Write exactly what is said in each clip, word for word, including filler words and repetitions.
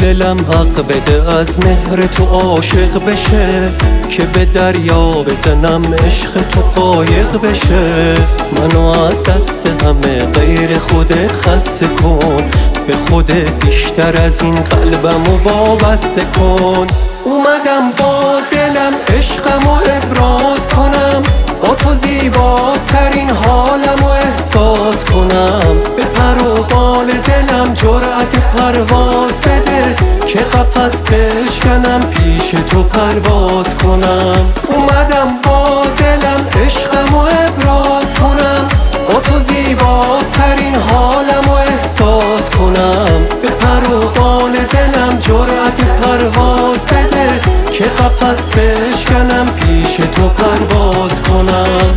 دلم حق بده از مهر تو عاشق بشه، که به دریا بزنم عشق تو قایق بشه. منو از دست همه غیر خودت خسته کن، به خودت بیشتر از این قلبمو وابسته کن. اومدم با دلم عشقمو ابراز کنم، با تو زیباترین حالمو احساس کنم. به پر و بال دلم جرأت پرواز بده، که قفس بشکنم پیش تو پرواز کنم. اومدم با دلم عشقمو ابراز کنم، با تو زیباترین حالمو احساس کنم. به پر و بال دلم جرأت پرواز بده، که قفس بشکنم پیش تو پرواز کنم.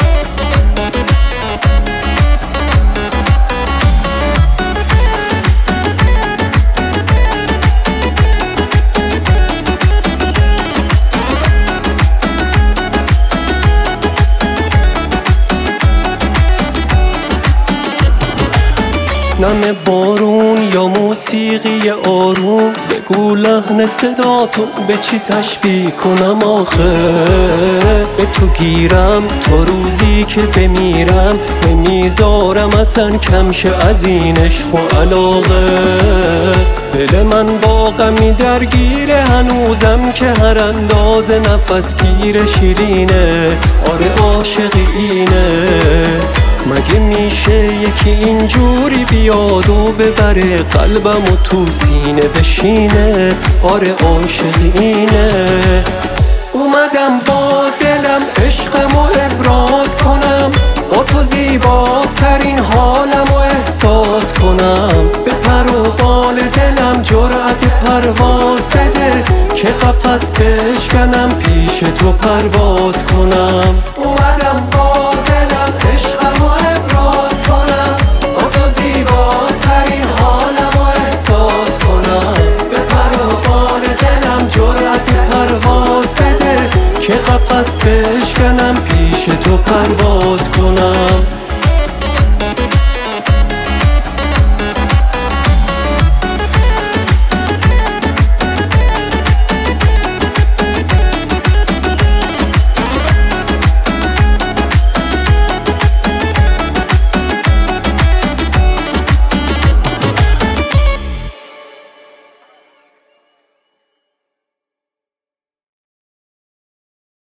نم بارون یا موسیقی آروم، بگو لحن صداتون به چی تشبیه کنم آخه. به تو گیرم تا روزی که بمیرم، نمیذارم اصلا کمشه از این عشق و علاقه. دل من با غمی درگیره هنوزم، که هر اندازه نفس گیر شیرینه. آره عاشقی اینه، مگه میشه یکی اینجوری بیاد و ببره قلبم و تو سینه بشینه. آره عاشق اینه. اومدم با دلم عشقمو ابراز کنم، با تو زیباترین حالمو احساس کنم. به پر و بال دلم جرأت پرواز بده، که قفس بشکنم پیش تو پرواز کنم. اومدم با دلم عشقمو ابراز کنم، با تو زیباترین حالمو احساس کنم. به پر و بال دلم جرأت پرواز بده، که قفس بشکنم پیش تو پرواز